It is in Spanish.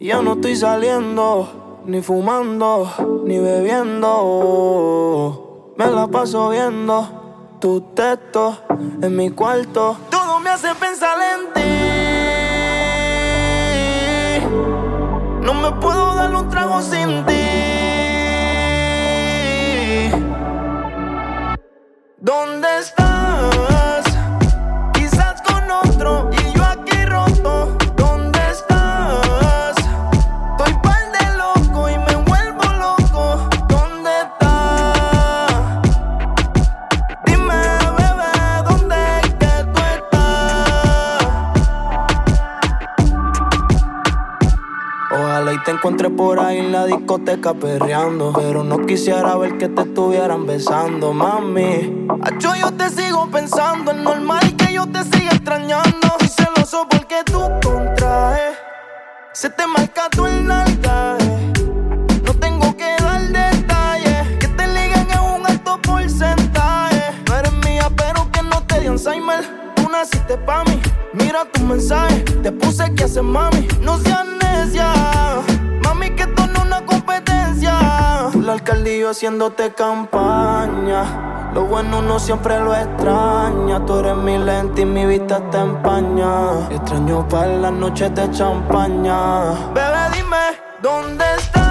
yo no estoy saliendo, ni fumando, ni bebiendo. Me la paso viendo tus textos en mi cuarto. Todo me hace pensar en ti. No me puedo dar un trago sin ti. ¿Dónde estás? Quizás con otro y yo aquí roto. ¿Dónde estás? Estoy par de loco y me vuelvo loco. ¿Dónde estás? Dime, bebé, ¿dónde es que tú estás? Ojalá y te encuentre por ahí en la discoteca perreando, pero no quisiera ver que te estuvieran besando, mami. Acho, yo te sigo pensando, es normal que yo te siga extrañando. Y celoso porque tú contraes, se te marca tu el nalgaje. No tengo que dar detalles, que te ligan en un alto porcentaje. No eres mía, pero que no te di Alzheimer. Tú naciste pa' mí, mira tu mensaje. Te puse que haces, mami, no seas necia. Mami, que esto no es una competencia. Tú la alcaldía y yo haciéndote campaña. Lo bueno uno siempre lo extraña. Tú eres mi lente y mi vista te empaña. Extraño para las noches de champaña. Bebé, dime, ¿dónde estás?